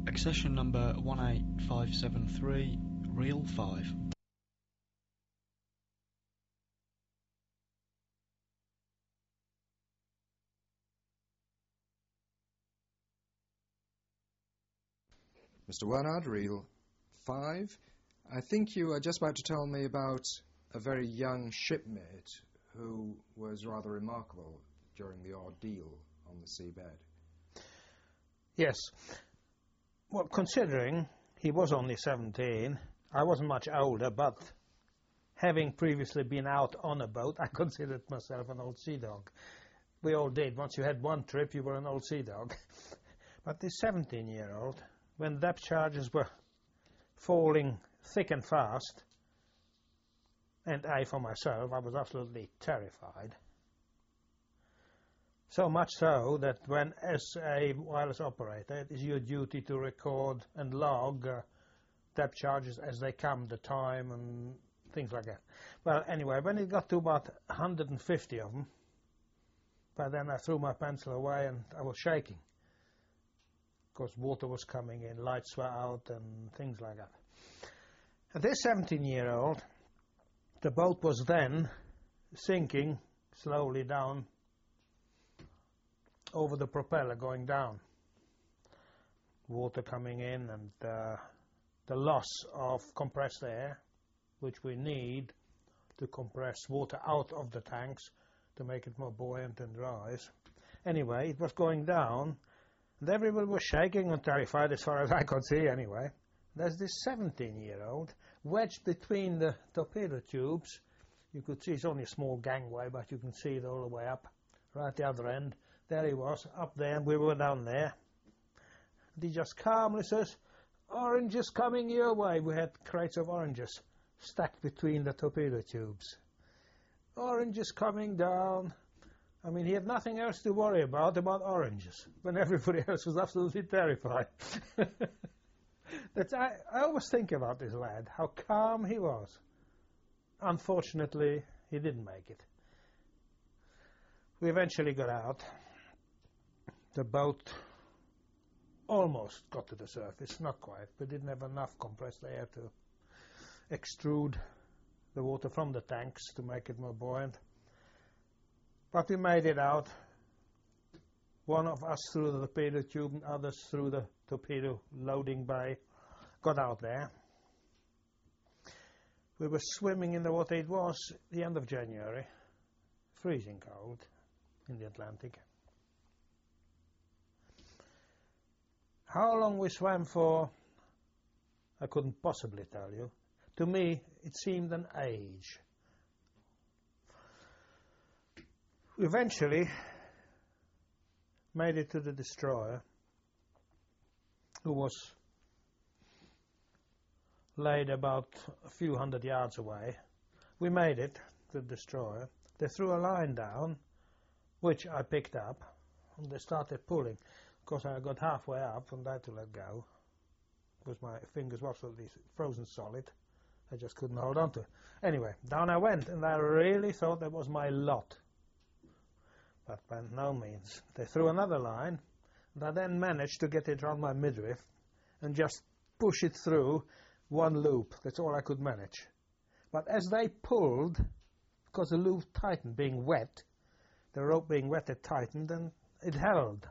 Accession number 18573, Reel 5. Mr. Wernard, Reel 5. I think you were just about to tell me about a very young shipmate who was rather remarkable during the ordeal on the seabed. Yes. Well, considering he was only 17, I wasn't much older, but having previously been out on a boat, I considered myself an old sea dog. We all did. Once you had one trip, you were an old sea dog. But this 17-year-old, when depth charges were falling thick and fast, and I, for myself, I was absolutely terrified. So much so that when, as a wireless operator, it is your duty to record and log depth charges as they come, the time and things like that. Well, anyway, when it got to about 150 of them, by then I threw my pencil away and I was shaking. Because water was coming in, lights were out and things like that. And this 17-year-old, the boat was then sinking slowly down over the propeller, going down. Water coming in and the loss of compressed air, which we need to compress water out of the tanks to make it more buoyant and rise. Anyway, it was going down. And everybody was shaking and terrified, as far as I could see anyway. There's this 17-year-old wedged between the torpedo tubes. You could see it's only a small gangway, but you can see it all the way up, right at the other end. There he was, up there, and we were down there. And he just calmly says, "Oranges coming your way." We had crates of oranges stacked between the torpedo tubes. Oranges coming down. I mean, he had nothing else to worry about oranges, when everybody else was absolutely terrified. I always think about this lad, how calm he was. Unfortunately, he didn't make it. We eventually got out. The boat almost got to the surface, not quite. We didn't have enough compressed air to extrude the water from the tanks to make it more buoyant. But we made it out. One of us through the torpedo tube and others through the torpedo loading bay. Got out there. We were swimming in the water. It was the end of January. Freezing cold in the Atlantic. How long we swam for, I couldn't possibly tell you. To me, it seemed an age. We eventually made it to the destroyer, who was laid about a few hundred yards away. We made it to the destroyer. They threw a line down, which I picked up, and they started pulling. Of course, I got halfway up and I had to let go, because my fingers were absolutely frozen solid. I just couldn't hold on to it. Anyway, down I went, and I really thought that was my lot. But by no means. They threw another line, and I then managed to get it around my midriff and just push it through one loop. That's all I could manage. But as they pulled, because the loop tightened, being wet, the rope being wet, it tightened, and it held.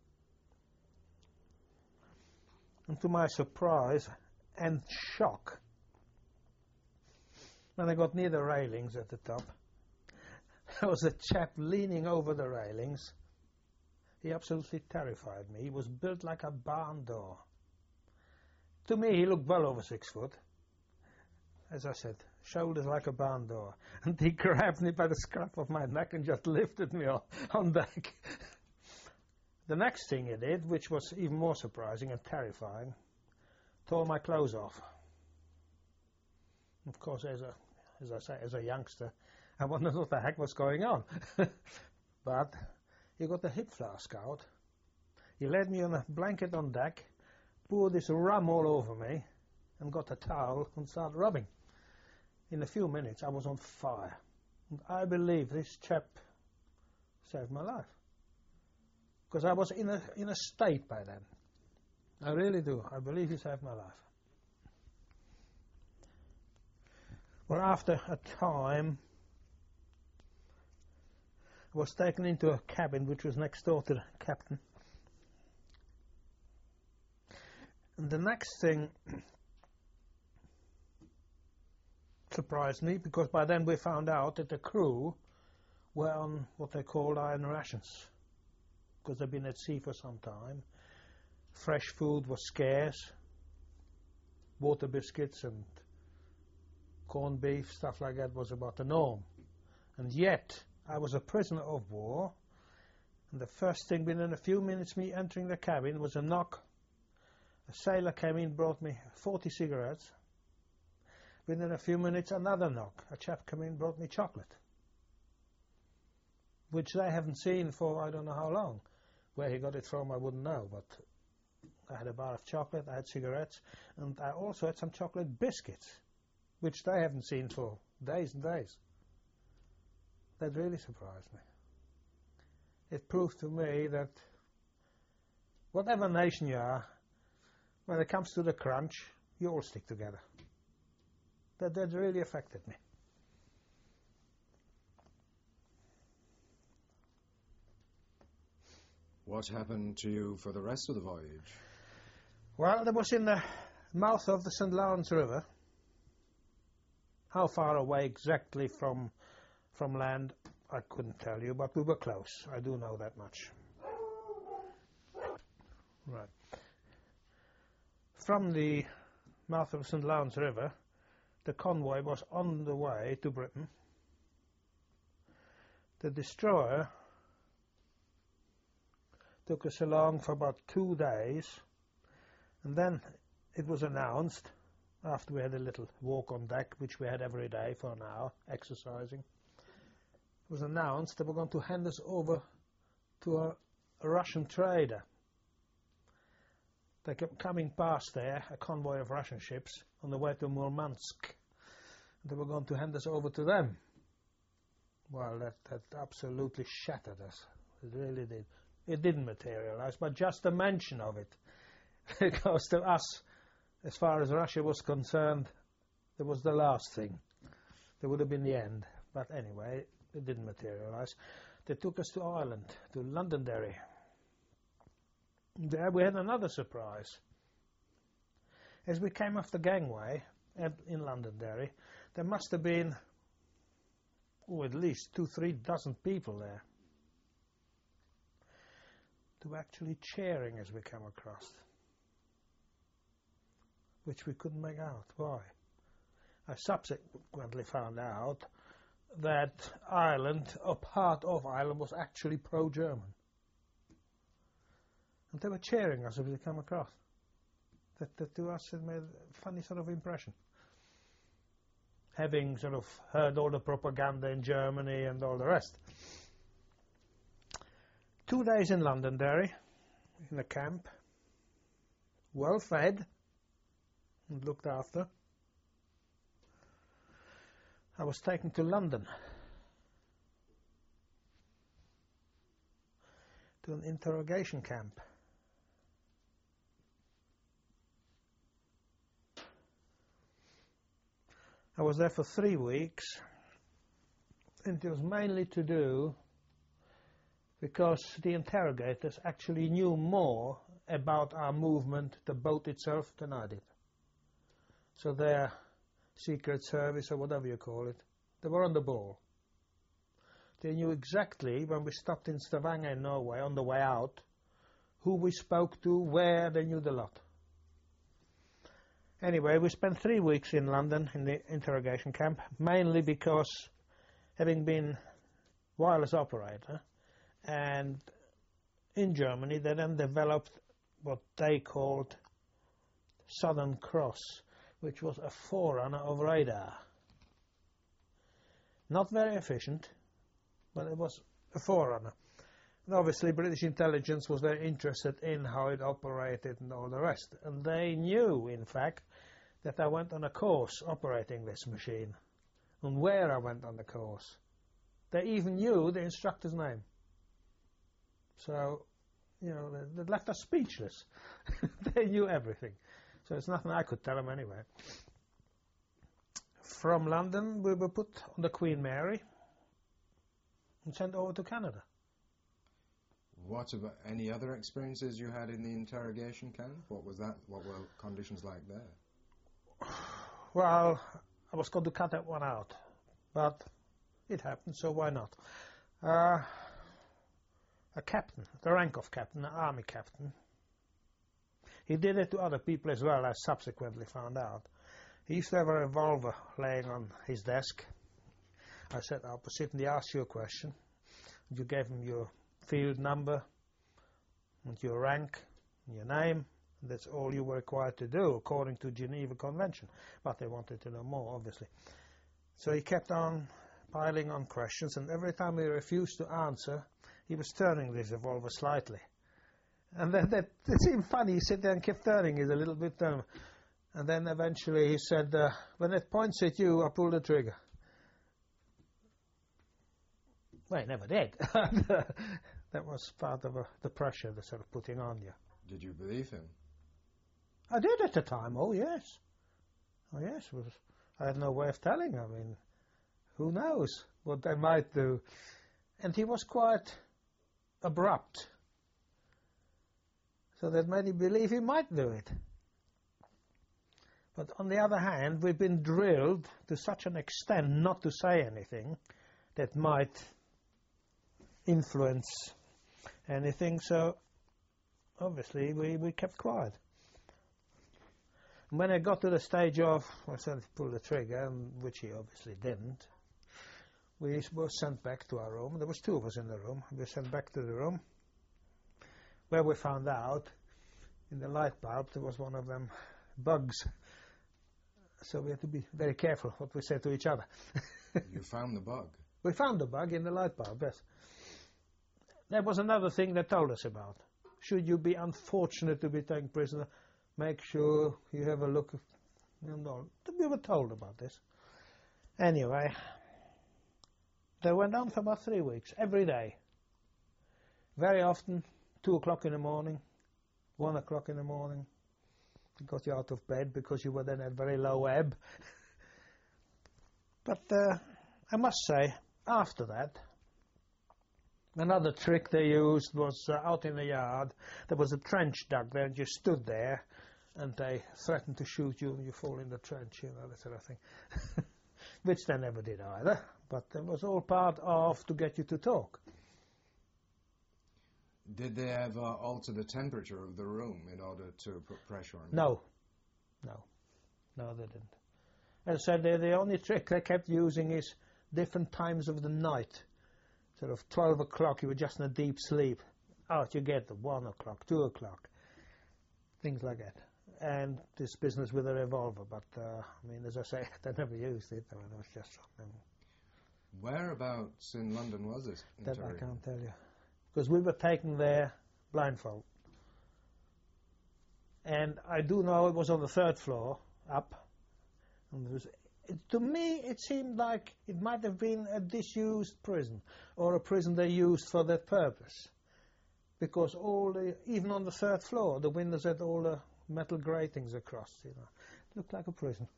And to my surprise and shock, when I got near the railings at the top, there was a chap leaning over the railings. He absolutely terrified me. He was built like a barn door. To me, he looked well over 6 foot. As I said, shoulders like a barn door. And he grabbed me by the scruff of my neck and just lifted me on deck. The next thing he did, which was even more surprising and terrifying, tore my clothes off. Of course, as a youngster, I wondered what the heck was going on. But he got the hip flask out. He laid me on a blanket on deck, poured this rum all over me, and got a towel and started rubbing. In a few minutes, I was on fire. And I believe this chap saved my life. Because I was in a state by then. I really do. I believe he saved my life. Well, after a time, I was taken into a cabin which was next door to the captain. And the next thing surprised me, because by then we found out that the crew were on what they called iron rations, because they'd been at sea for some time. Fresh food was scarce, water biscuits and corned beef, stuff like that was about the norm. And yet, I was a prisoner of war, and the first thing within a few minutes me entering the cabin was a knock. A sailor came in, brought me 40 cigarettes. Within a few minutes, another knock. A chap came in, brought me chocolate, which they haven't seen for I don't know how long. Where he got it from, I wouldn't know, but I had a bar of chocolate, I had cigarettes, and I also had some chocolate biscuits, which they haven't seen for days and days. That really surprised me. It proved to me that whatever nation you are, when it comes to the crunch, you all stick together. That really affected me. What happened to you for the rest of the voyage? Well, there was in the mouth of the St. Lawrence River. How far away exactly from land, I couldn't tell you, but we were close. I do know that much. Right. From the mouth of the St. Lawrence River, the convoy was on the way to Britain. The destroyer took us along for about 2 days, and then it was announced, after we had a little walk on deck, which we had every day for an hour, exercising, it was announced they were going to hand us over to a Russian trader. They kept coming past there, a convoy of Russian ships, on the way to Murmansk. They were going to hand us over to them. Well, that absolutely shattered us. It really did. It didn't materialize, but just the mention of it, because to us, as far as Russia was concerned, it was the last thing. It would have been the end. But anyway, it didn't materialize. They took us to Ireland, to Londonderry. There we had another surprise. As we came off the gangway in Londonderry, there must have been at least 2-3 dozen people there. They were actually cheering as we came across, which we couldn't make out. Why? I subsequently found out that Ireland, or part of Ireland, was actually pro-German. And they were cheering us as we came across. That to us it made a funny sort of impression. Having sort of heard all the propaganda in Germany and all the rest. 2 days in Londonderry, in a camp, well fed and looked after. I was taken to London, to an interrogation camp. I was there for 3 weeks, and it was mainly to do because the interrogators actually knew more about our movement, the boat itself, than I did. So their secret service, or whatever you call it, they were on the ball. They knew exactly, when we stopped in Stavanger in Norway on the way out, who we spoke to, where. They knew the lot. Anyway, we spent 3 weeks in London in the interrogation camp, mainly because, having been wireless operator, and in Germany they then developed what they called Southern Cross, which was a forerunner of radar. Not very efficient, but it was a forerunner. And obviously British intelligence was very interested in how it operated and all the rest. And they knew, in fact, that I went on a course operating this machine, and where I went on the course. They even knew the instructor's name. So they left us speechless. They knew everything. So it's nothing I could tell them anyway. From London, we were put on the Queen Mary and sent over to Canada. What about any other experiences you had in the interrogation camp? What was that? What were conditions like there? Well, I was going to cut that one out, but it happened, so why not? A captain, the rank of captain, an army captain. He did it to other people as well, I subsequently found out. He used to have a revolver laying on his desk. I sat opposite and he asked you a question. You gave him your field number and your rank and your name. And that's all you were required to do according to Geneva Convention. But they wanted to know more, obviously. So he kept on piling on questions, and every time he refused to answer, he was turning this revolver slightly. And then it seemed funny. He sat there and kept turning it a little bit. And then eventually he said, when it points at you, I pull the trigger. Well, he never did. That was part of the pressure they're sort of putting on you. Did you believe him? I did at the time, oh yes. Oh yes, I had no way of telling. I mean, who knows what they might do. And he was quite abrupt. So that made me believe he might do it. But on the other hand, we've been drilled to such an extent not to say anything that might influence anything, so obviously we kept quiet. And when I got to the stage of, I said to pull the trigger, which he obviously didn't, we were sent back to our room. There was two of us in the room. We were sent back to the room, where we found out in the light bulb there was one of them bugs. So we had to be very careful what we said to each other. You found the bug? We found the bug in the light bulb, yes. There was another thing they told us about. Should you be unfortunate to be taken prisoner, make sure you have a look. We were told about this. Anyway, they went on for about 3 weeks, every day. Very often, 2 o'clock in the morning, 1 o'clock in the morning. It got you out of bed because you were then at very low ebb. But I must say, after that, another trick they used was out in the yard. There was a trench dug there, and you stood there, and they threatened to shoot you, and you fall in the trench, that sort of thing. Which they never did either, but it was all part of to get you to talk. Did they ever alter the temperature of the room in order to put pressure on you? No, they didn't. As I said, the only trick they kept using is different times of the night. Sort of 12 o'clock, you were just in a deep sleep. Out you get the 1 o'clock, 2 o'clock, things like that. And this business with a revolver, but I mean, as I say, they never used it. I mean, it was just something. Whereabouts in London was this? That I can't tell you. Because we were taken there blindfold. And I do know it was on the 3rd floor, up. And to me, it seemed like it might have been a disused prison, or a prison they used for that purpose. Because even on the 3rd floor, the windows had all the metal gratings across, It looked like a prison.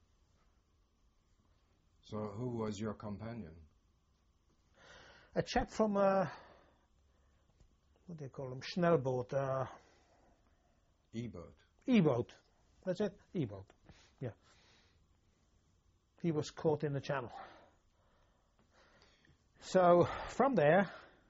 So who was your companion? A chap from what do you call them? Schnellboot. E-boat. E-boat. That's it? E-boat. Yeah. He was caught in the channel. So, from there,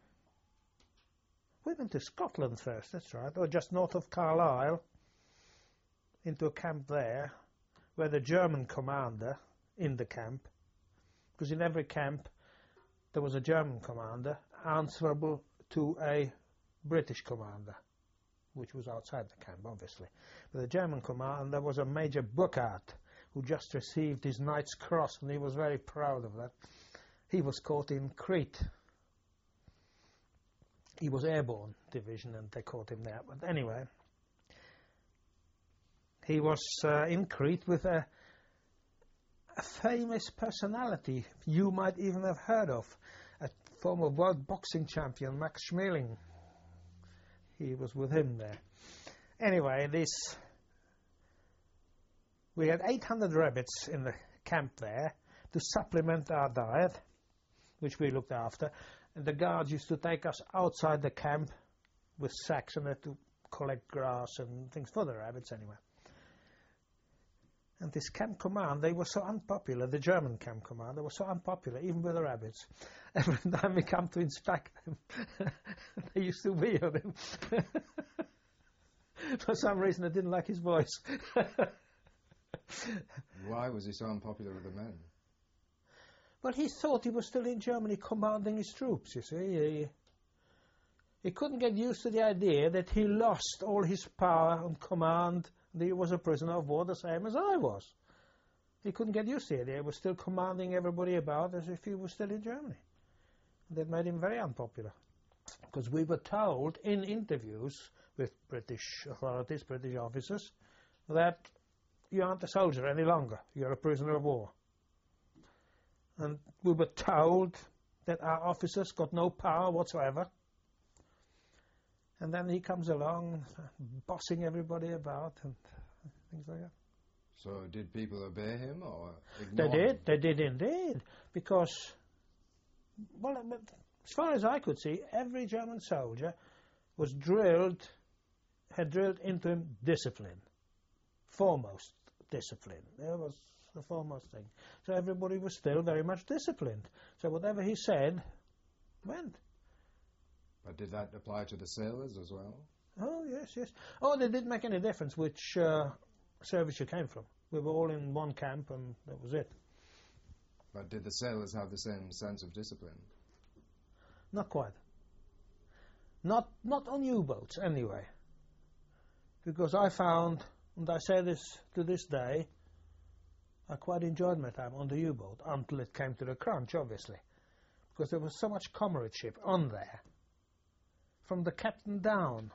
we went to Scotland first, that's right, or just north of Carlisle, into a camp there, where the German commander in the camp, because in every camp there was a German commander answerable to a British commander, which was outside the camp, obviously. But the German commander was a Major Burkhardt, who just received his Knight's Cross, and he was very proud of that. He was caught in Crete. He was Airborne Division, and they caught him there. But anyway, he was in Crete with a famous personality you might even have heard of, a former world boxing champion, Max Schmeling. he was with him there. Anyway, we had 800 rabbits in the camp there to supplement our diet, which we looked after. And the guards used to take us outside the camp with sacks and to collect grass and things for the rabbits anyway. And this camp command, they were so unpopular, the German camp command, they were so unpopular, even with the rabbits. Every time we come to inspect them, they used to wee on him. For some reason, I didn't like his voice. Why was he so unpopular with the men? Well, he thought he was still in Germany commanding his troops, you see. He couldn't get used to the idea that he lost all his power and command, that he was a prisoner of war the same as I was. He couldn't get used to the idea. He was still commanding everybody about as if he was still in Germany. That made him very unpopular. Because we were told in interviews with British authorities, British officers, that you aren't a soldier any longer. You're a prisoner of war. And we were told that our officers got no power whatsoever. And then he comes along, bossing everybody about and things like that. So did people obey him or ignore him? They did. They did indeed. Because, well, as far as I could see, every German soldier was had drilled into him discipline. Foremost discipline. That was the foremost thing. So everybody was still very much disciplined. So whatever he said went. But did that apply to the sailors as well? Oh, yes. Oh, it didn't make any difference which service you came from. We were all in one camp and that was it. But did the sailors have the same sense of discipline? Not quite. Not on U-boats anyway. Because I found, and I say this to this day, I quite enjoyed my time on the U-boat until it came to the crunch, obviously. Because there was so much comradeship on there. From the captain down.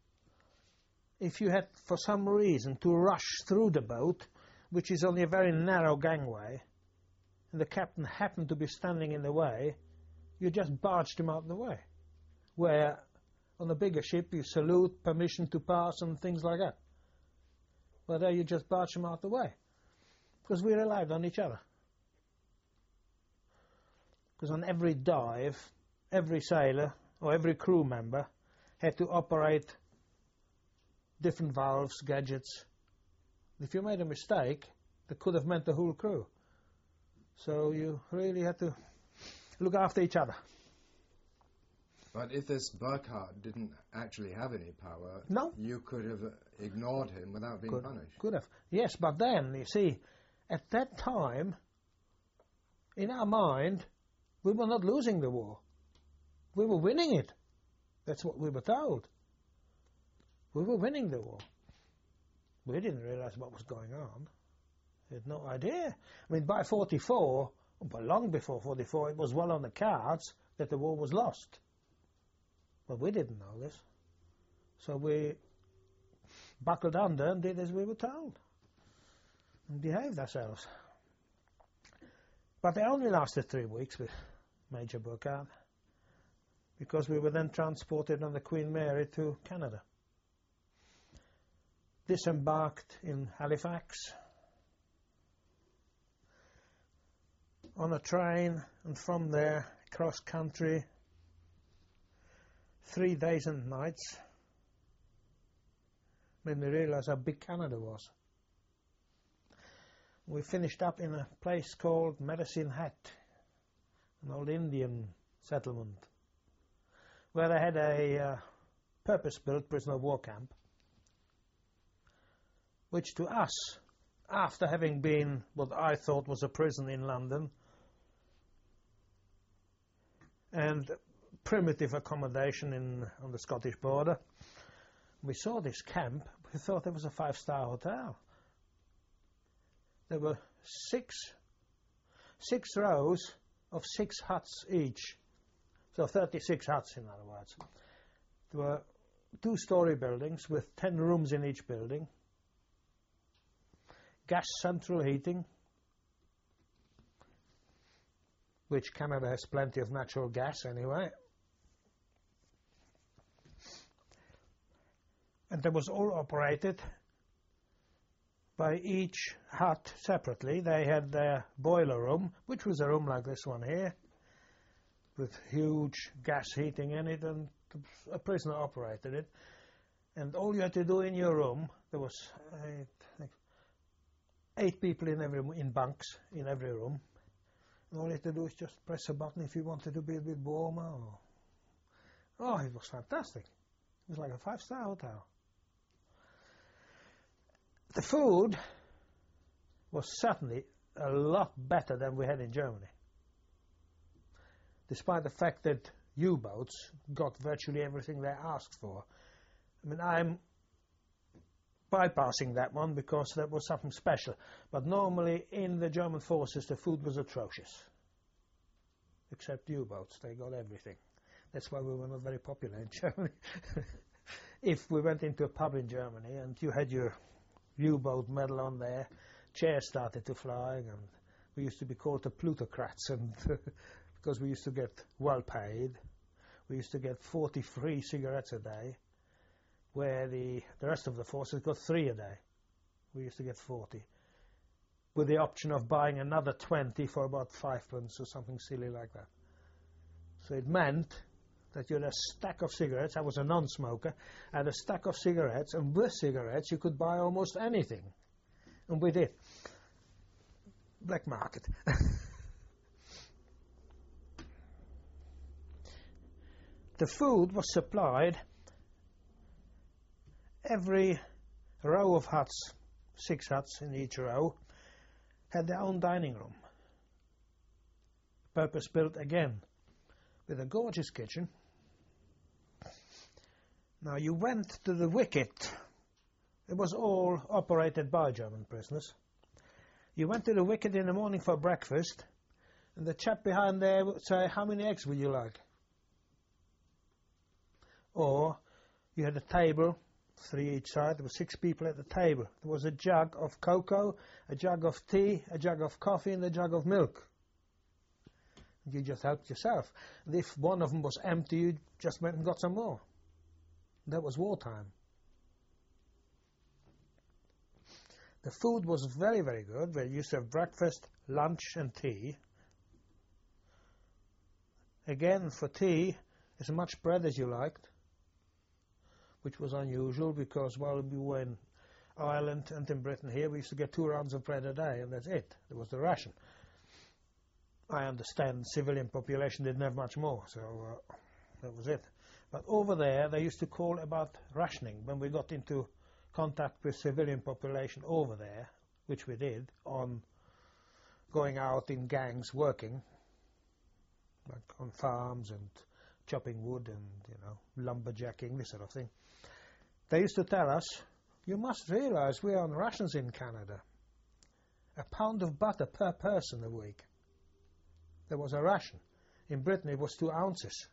If you had, for some reason, to rush through the boat, which is only a very narrow gangway, and the captain happened to be standing in the way, you just barged him out of the way. Where, on a bigger ship, you salute, permission to pass, and things like that. But there you just barged him out of the way. Because we relied on each other. Because on every dive, every sailor, or every crew member had to operate different valves, gadgets. If you made a mistake, that could have meant the whole crew. So you really had to look after each other. But if this Burkhardt didn't actually have any power, no, you could have ignored him without being punished. Could have. Yes, but then, you see, at that time, in our mind, we were not losing the war. We were winning it. That's what we were told. We were winning the war. We didn't realize what was going on. We had no idea. I mean, by 44, but long before 44, it was well on the cards that the war was lost. But we didn't know this. So we buckled under and did as we were told. And behaved ourselves. But they only lasted 3 weeks with Major Burkhardt. Because we were then transported on the Queen Mary to Canada. Disembarked in Halifax on a train, and from there cross country 3 days and nights. Made me realize how big Canada was. We finished up in a place called Medicine Hat, an old Indian settlement, where they had a purpose-built prisoner of war camp, which to us, after having been what I thought was a prison in London, and primitive accommodation on the Scottish border, we saw this camp, we thought it was a 5-star hotel. There were six rows of 6 huts each. So 36 huts, in other words. There were 2-story buildings with 10 rooms in each building. Gas central heating, which Canada has plenty of natural gas anyway. And that was all operated by each hut separately. They had their boiler room, which was a room like this one here, with huge gas heating in it, and a prisoner operated it. And all you had to do in your room, there was 8 people in bunks in every room. And all you had to do is just press a button if you wanted to be a bit warmer. Oh, it was fantastic. It was like a 5-star hotel. The food was certainly a lot better than we had in Germany, despite the fact that U-boats got virtually everything they asked for. I mean, I'm bypassing that one because that was something special. But normally in the German forces the food was atrocious. Except U-boats, they got everything. That's why we were not very popular in Germany. If we went into a pub in Germany and you had your U-boat medal on there, chairs started to fly, and we used to be called the plutocrats, and because we used to get well paid. We used to get 40 free cigarettes a day, where the rest of the forces got 3 a day. We used to get 40, with the option of buying another 20 for about 5 pence or something silly like that. So it meant that you had a stack of cigarettes. I was a non-smoker. I had a stack of cigarettes, and with cigarettes you could buy almost anything. And we did. Black market. The food was supplied. Every row of huts, 6 huts in each row, had their own dining room. Purpose-built again, with a gorgeous kitchen. Now you went to the wicket. It was all operated by German prisoners. You went to the wicket in the morning for breakfast, and the chap behind there would say, "How many eggs would you like?" Or you had a table, 3 each side. There were 6 people at the table. There was a jug of cocoa, a jug of tea, a jug of coffee, and a jug of milk. You just helped yourself. And if one of them was empty, you just went and got some more. That was wartime. The food was very, very good. We used to have breakfast, lunch, and tea. Again, for tea, as much bread as you liked, which was unusual because while we were in Ireland and in Britain here, we used to get 2 rounds of bread a day, and that's it. It was the ration. I understand civilian population didn't have much more, so that was it. But over there, they used to call about rationing when we got into contact with civilian population over there, which we did, on going out in gangs working, like on farms and chopping wood and, lumberjacking, this sort of thing. They used to tell us, "You must realize we're on rations in Canada. A pound of butter per person a week." There was a ration. In Britain it was 2 ounces.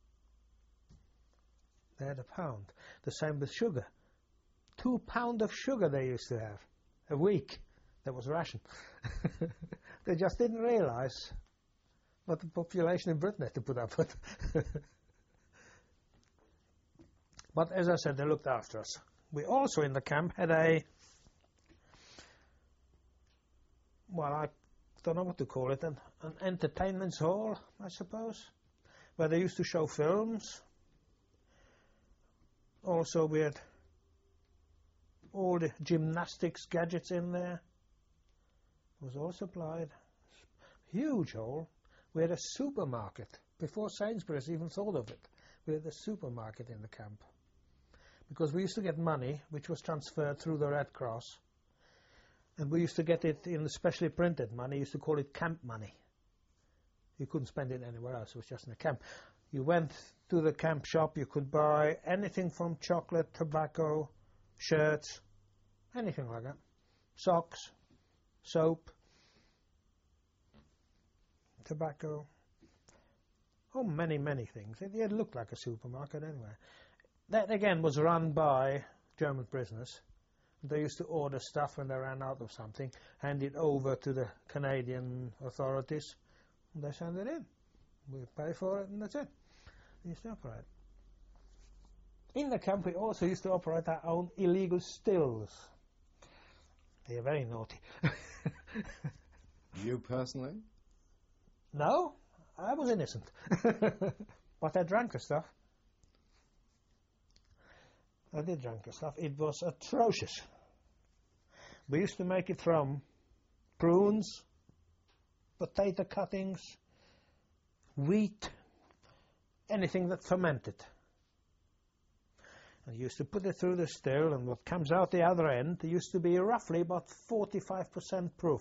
They had a pound. The same with sugar. 2 pounds of sugar they used to have a week. That was ration. They just didn't realize what the population in Britain had to put up with. But as I said, they looked after us. We also in the camp had I don't know what to call it, an entertainment hall, I suppose, where they used to show films. Also we had all the gymnastics gadgets in there. It was all supplied. Huge hall. We had a supermarket. Before Sainsbury's even thought of it, we had a supermarket in the camp. Because we used to get money, which was transferred through the Red Cross. And we used to get it in specially printed money. We used to call it camp money. You couldn't spend it anywhere else. It was just in the camp. You went to the camp shop. You could buy anything from chocolate, tobacco, shirts, anything like that. Socks, soap, tobacco. Oh, many, many things. It looked like a supermarket anyway. That again was run by German prisoners. They used to order stuff when they ran out of something, hand it over to the Canadian authorities, and they send it in. We pay for it, and that's it. They used to operate. In the camp we also used to operate our own illegal stills. They are very naughty. You personally? No, I was innocent. But I drank the stuff. I did drink the stuff. It was atrocious. We used to make it from prunes, potato cuttings, wheat, anything that fermented. And you used to put it through the still, and what comes out the other end used to be roughly about 45% proof.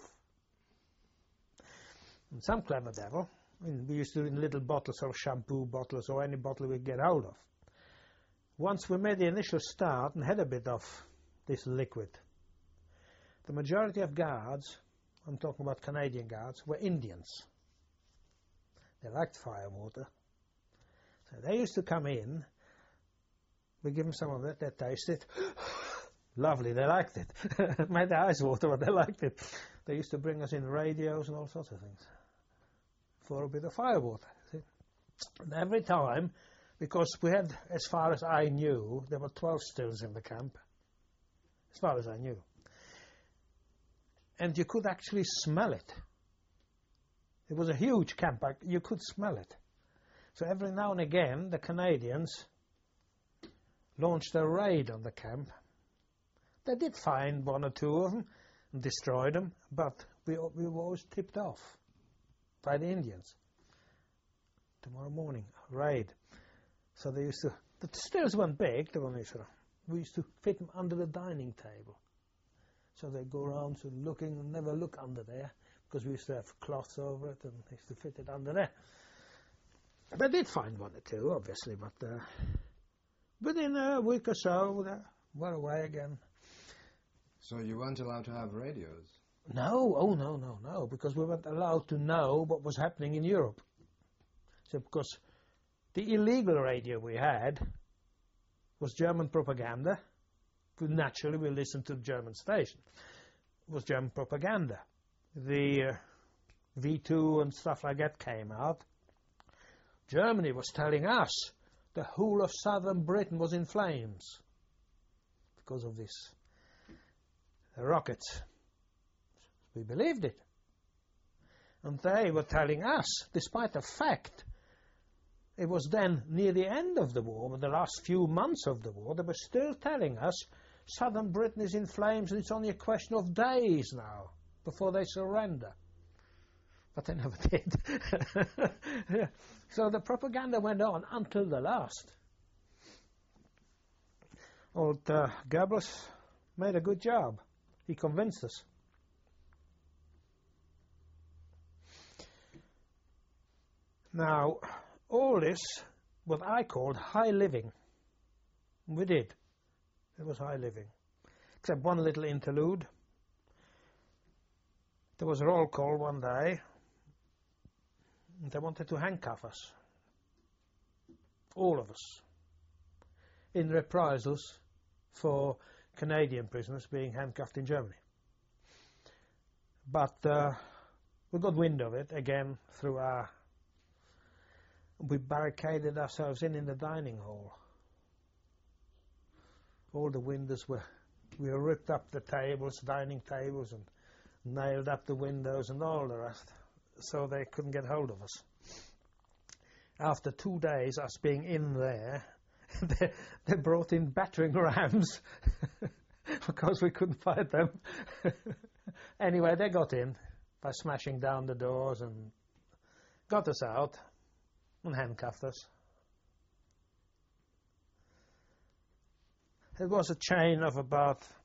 And some clever devil, we used to do it in little bottles or shampoo bottles or any bottle we could get hold of. Once we made the initial start and had a bit of this liquid, the majority of guards, I'm talking about Canadian guards, were Indians. They liked firewater. So they used to come in, we give them some of it, they taste it. Lovely, they liked it. Made their eyes water, but they liked it. They used to bring us in radios and all sorts of things for a bit of firewater. See? And every time, because we had, as far as I knew, there were 12 stills in the camp, as far as I knew. And you could actually smell it. It was a huge camp, you could smell it. So every now and again, the Canadians launched a raid on the camp. They did find one or two of them and destroyed them, but we were always tipped off by the Indians. Tomorrow morning, raid. So they used to, the stills weren't big, they were only sort of, we used to fit them under the dining table. So they go around sort of looking and never look under there, because we used to have cloths over it and they used to fit it under there. They did find one or two, obviously, but within a week or so, we're away again. So you weren't allowed to have radios? No, oh no, because we weren't allowed to know what was happening in Europe. So because the illegal radio we had was German propaganda. Naturally, we listened to the German station. It was German propaganda. The V2 and stuff like that came out. Germany was telling us the whole of southern Britain was in flames because of this. The rockets. We believed it. And they were telling us, despite the fact it was then near the end of the war, the last few months of the war, they were still telling us southern Britain is in flames and it's only a question of days now before they surrender. But they never did. Yeah. So the propaganda went on until the last. Old Goebbels made a good job. He convinced us. Now, all this, what I called high living, we did. It was high living. Except one little interlude. There was a roll call one day. They wanted to handcuff us. All of us. In reprisals for Canadian prisoners being handcuffed in Germany. But we got wind of it again through our... We barricaded ourselves in the dining hall. All the windows were... We ripped up the tables, dining tables, and nailed up the windows and all the rest, so they couldn't get hold of us. After 2 days, us being in there, they brought in battering rams because we couldn't fight them. Anyway, they got in by smashing down the doors and got us out and handcuffed us. It was a chain of about